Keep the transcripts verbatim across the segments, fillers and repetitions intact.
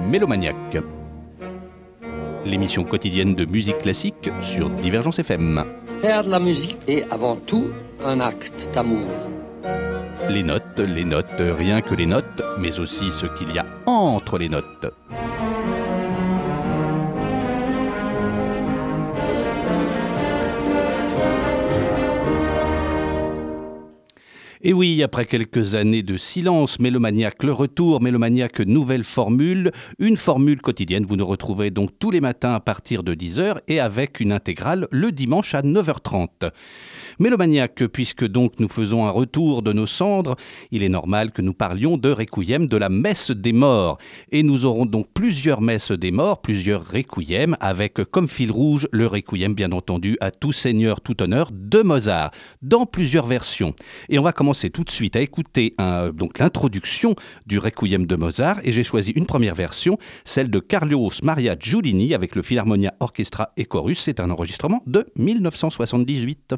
Mélomaniac, l'émission quotidienne de musique classique sur Divergence F M. Faire de la musique est avant tout un acte d'amour. Les notes, les notes, rien que les notes, mais aussi ce qu'il y a entre les notes. Et oui, après quelques années de silence, Mélomaniac, le retour, Mélomaniac, nouvelle formule, une formule quotidienne. Vous nous retrouvez donc tous les matins à partir de dix heures et avec une intégrale le dimanche à neuf heures trente. Mélomaniac, puisque donc nous faisons un retour de nos cendres, il est normal que nous parlions de Requiem, de la messe des morts. Et nous aurons donc plusieurs messes des morts, plusieurs Requiem, avec comme fil rouge le Requiem, bien entendu, à tout seigneur, tout honneur, de Mozart, dans plusieurs versions. Et on va commencer tout de suite à écouter un, donc l'introduction du Requiem de Mozart, et j'ai choisi une première version, celle de Carlos Maria Giulini, avec le Philharmonia Orchestra et Chorus. C'est un enregistrement de mille neuf cent soixante-dix-huit.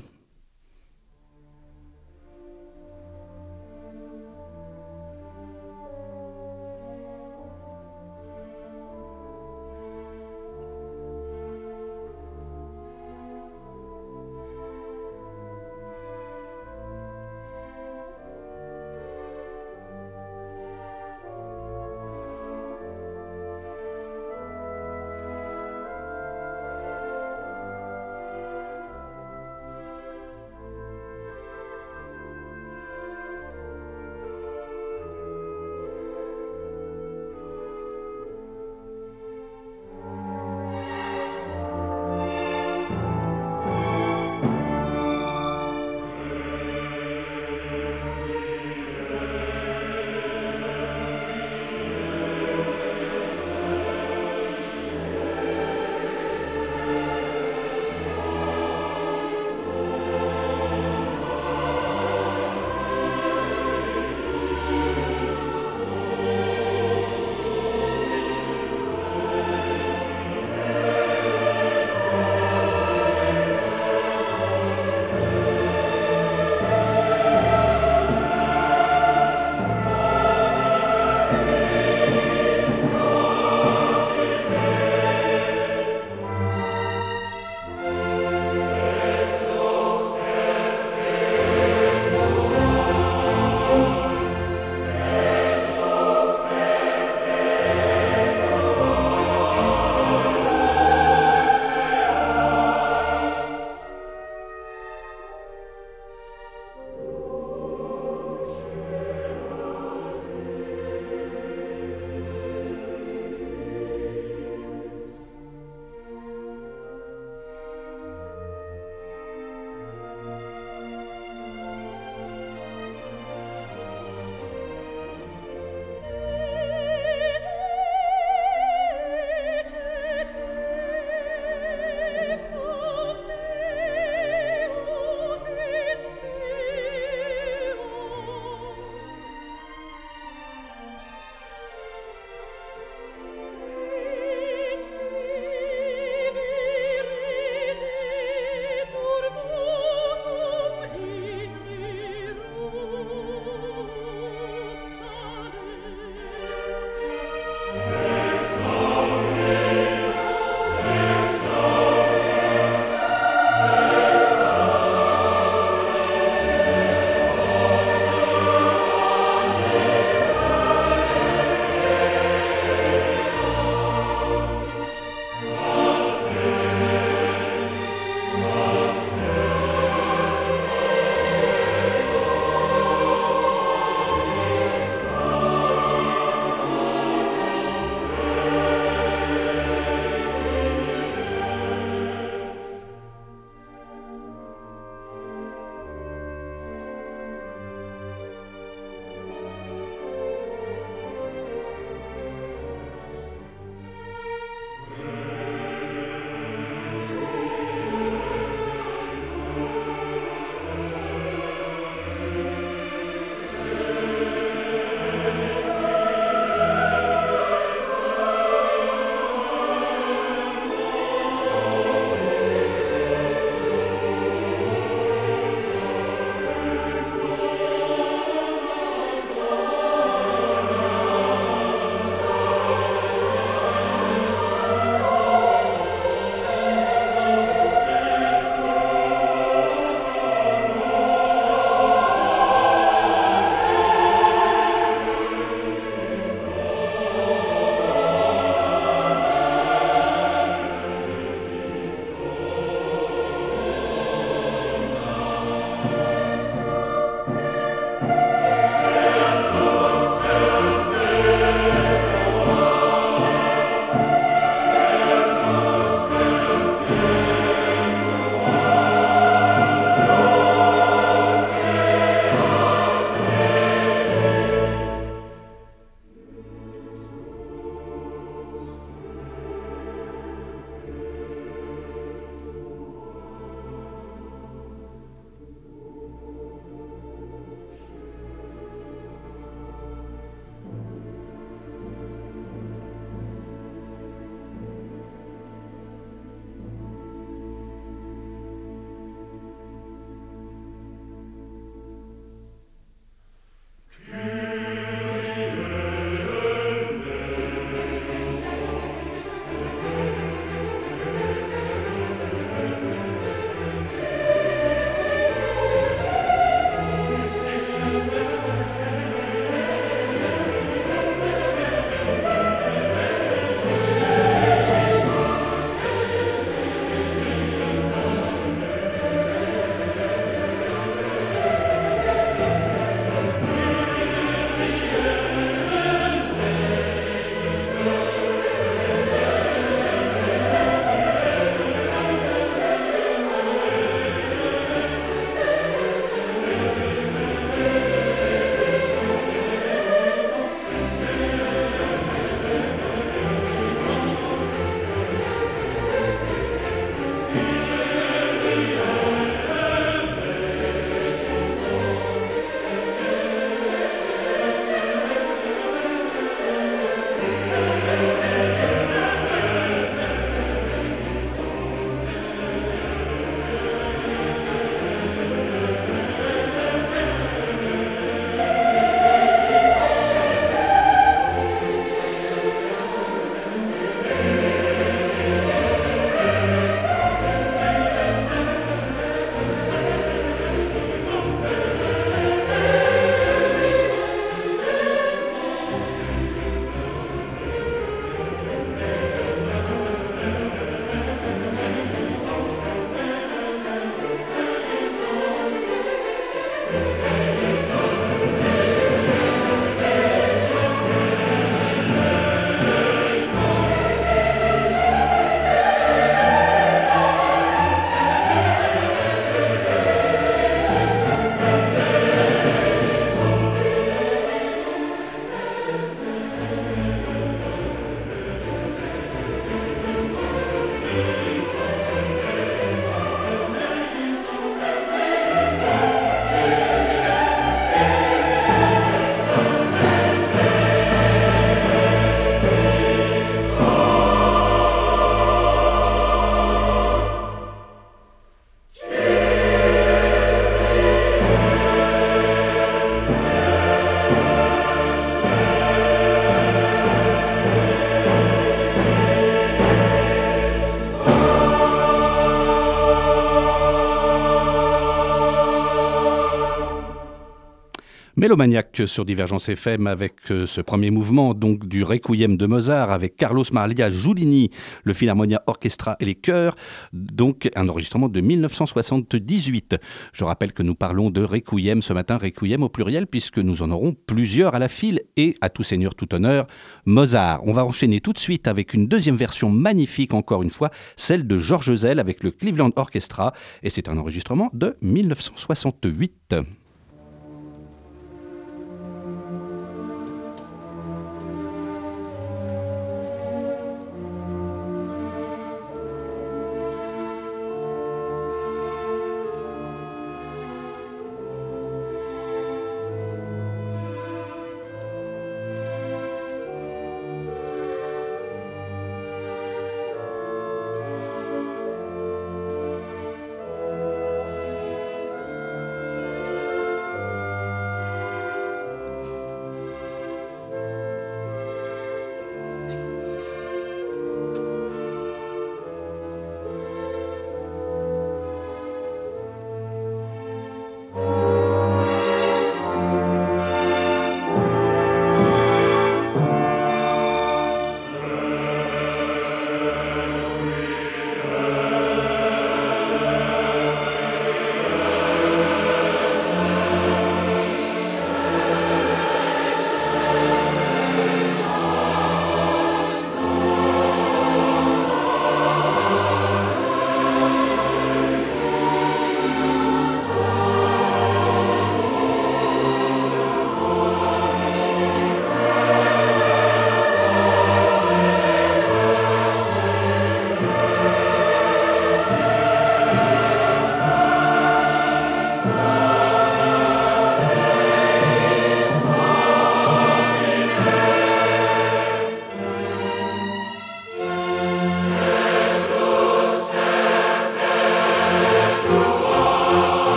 Mélomaniac sur Divergence F M avec euh, ce premier mouvement donc du Requiem de Mozart avec Carlos Maria Giulini, le Philharmonia Orchestra et les chœurs, donc un enregistrement de mille neuf cent soixante-dix-huit. Je rappelle que nous parlons de Requiem ce matin, Requiem au pluriel puisque nous en aurons plusieurs à la file et à tout seigneur, tout honneur, Mozart. On va enchaîner tout de suite avec une deuxième version magnifique encore une fois, celle de Georges Zell avec le Cleveland Orchestra et c'est un enregistrement de mille neuf cent soixante-huit.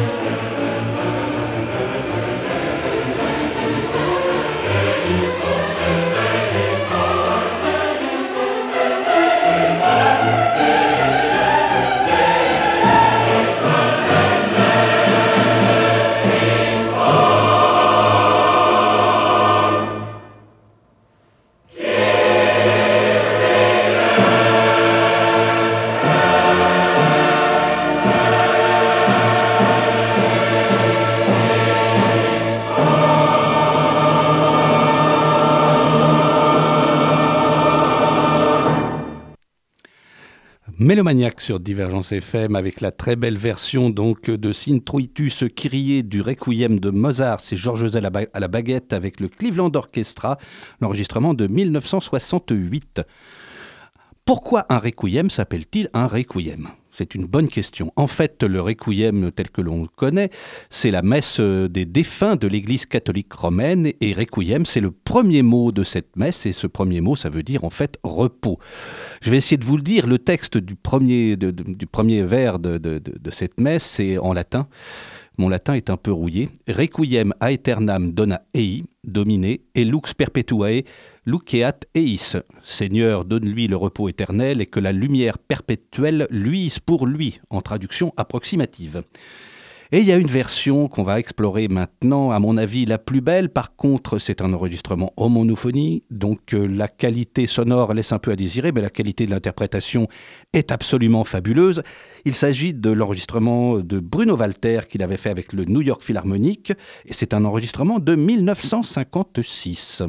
Mélomaniac sur Divergence F M avec la très belle version donc de Synthroitus Kyrie du Requiem de Mozart. C'est Georges Ezel à, ba- à la baguette avec le Cleveland Orchestra, l'enregistrement de mille neuf cent soixante-huit. Pourquoi un requiem s'appelle-t-il un requiem ? C'est une bonne question. En fait, le requiem tel que l'on le connaît, c'est la messe des défunts de l'Église catholique romaine, et requiem, c'est le premier mot de cette messe, et ce premier mot, ça veut dire en fait repos. Je vais essayer de vous le dire, le texte du premier, de, de, du premier vers de, de, de, de cette messe, c'est en latin. Mon latin est un peu rouillé. Requiem aeternam dona ei, Domine, et lux perpetuae, luceat eis. Seigneur, donne-lui le repos éternel et que la lumière perpétuelle luise pour lui, en traduction approximative. Et il y a une version qu'on va explorer maintenant, à mon avis la plus belle. Par contre, c'est un enregistrement en monophonie, donc euh, la qualité sonore laisse un peu à désirer, mais la qualité de l'interprétation est absolument fabuleuse. Il s'agit de l'enregistrement de Bruno Walter qu'il avait fait avec le New York Philharmonic, et c'est un enregistrement de mille neuf cent cinquante-six.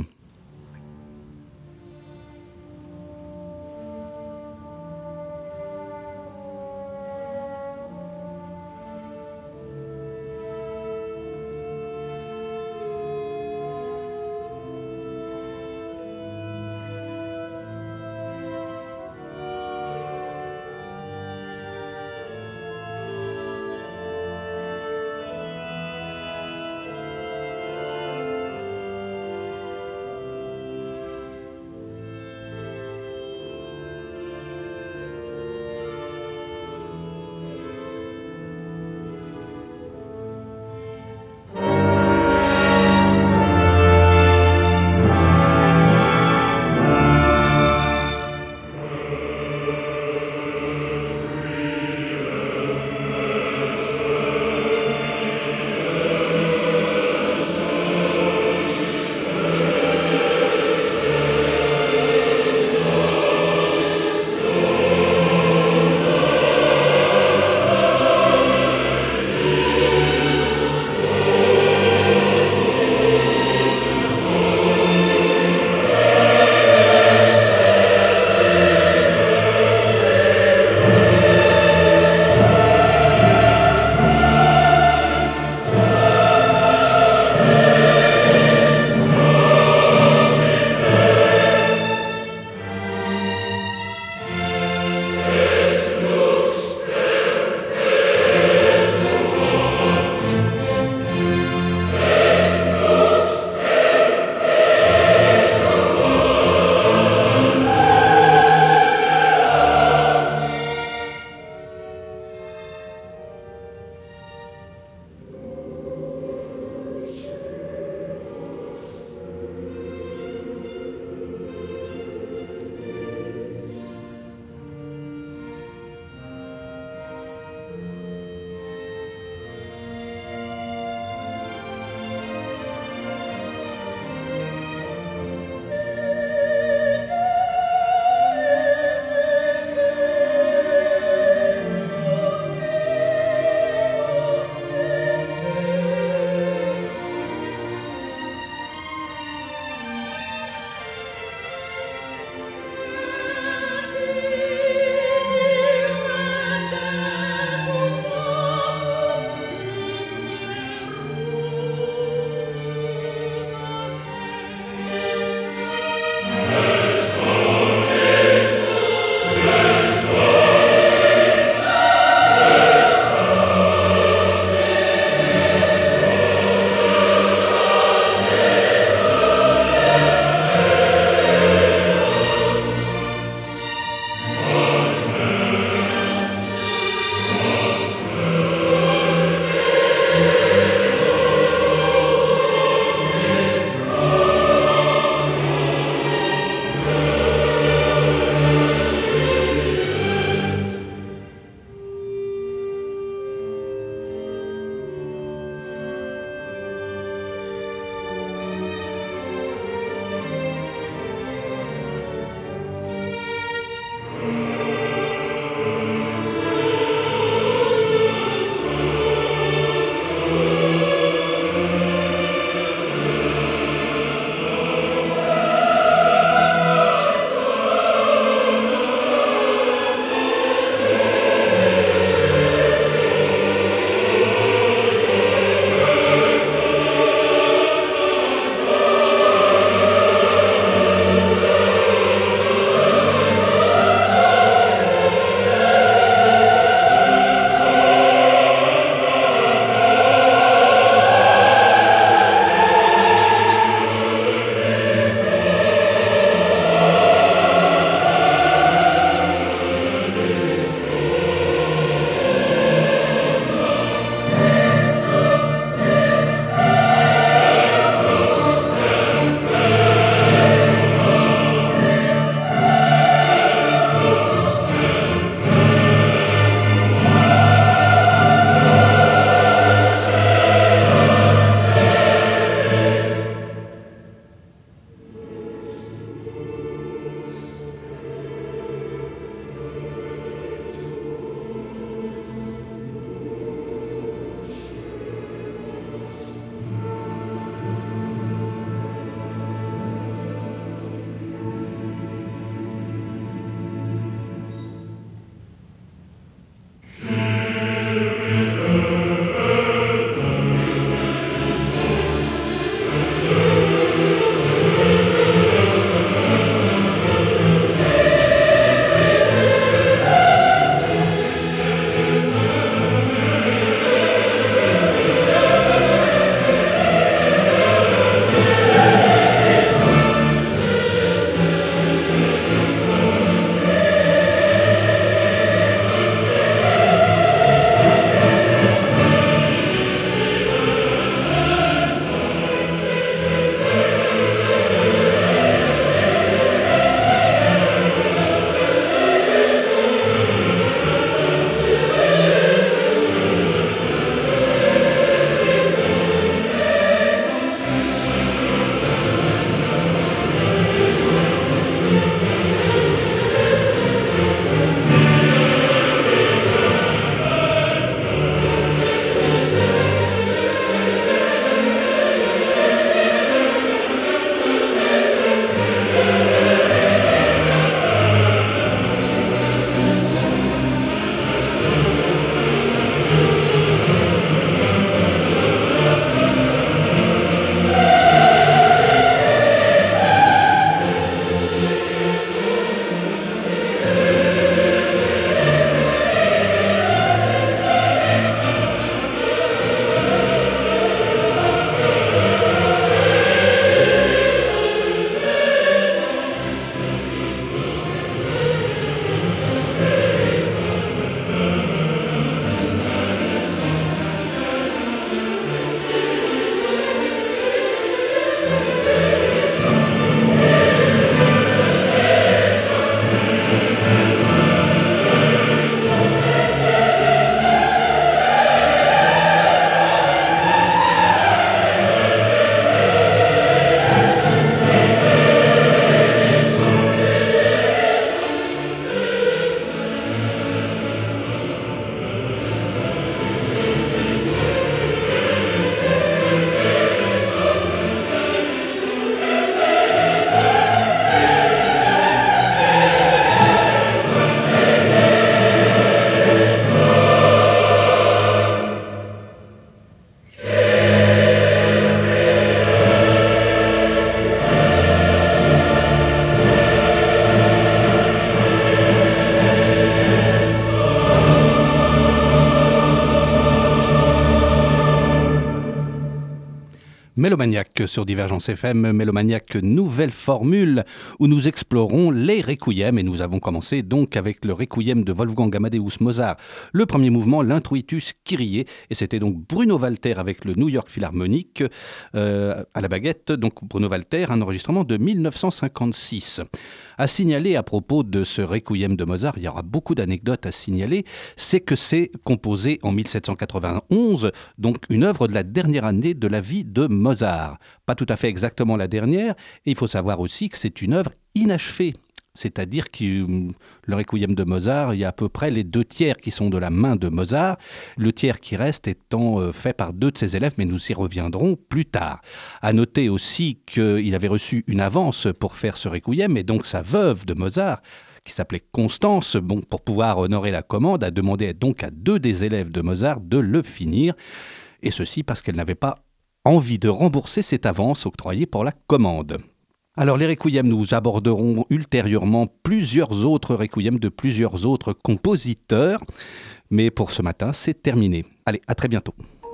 Mélomaniac sur Divergence F M, Mélomaniac nouvelle formule où nous explorons les requiem et nous avons commencé donc avec le requiem de Wolfgang Amadeus Mozart, le premier mouvement, l'Introitus Kyrie, et c'était donc Bruno Walter avec le New York Philharmonic euh, à la baguette, donc Bruno Walter, un enregistrement de mille neuf cent cinquante-six. À signaler à propos de ce requiem de Mozart, il y aura beaucoup d'anecdotes à signaler, c'est que c'est composé en mille sept cent quatre-vingt-onze, donc une œuvre de la dernière année de la vie de Mozart. Pas tout à fait exactement la dernière, et il faut savoir aussi que c'est une œuvre inachevée. C'est-à-dire que le requiem de Mozart, il y a à peu près les deux tiers qui sont de la main de Mozart, le tiers qui reste étant fait par deux de ses élèves, mais nous y reviendrons plus tard. À noter aussi qu'il avait reçu une avance pour faire ce requiem, et donc sa veuve de Mozart, qui s'appelait Constance, bon, pour pouvoir honorer la commande, a demandé donc à deux des élèves de Mozart de le finir, et ceci parce qu'elle n'avait pas envie de rembourser cette avance octroyée pour la commande. Alors les requiems, nous aborderons ultérieurement plusieurs autres requiems de plusieurs autres compositeurs, mais pour ce matin, c'est terminé. Allez, à très bientôt.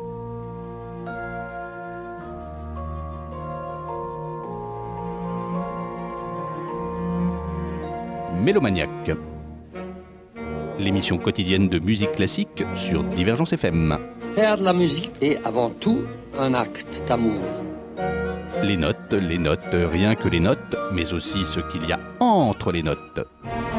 Mélomaniac, l'émission quotidienne de musique classique sur Divergence F M. Faire de la musique est avant tout un acte d'amour. Les notes, les notes, rien que les notes, mais aussi ce qu'il y a entre les notes.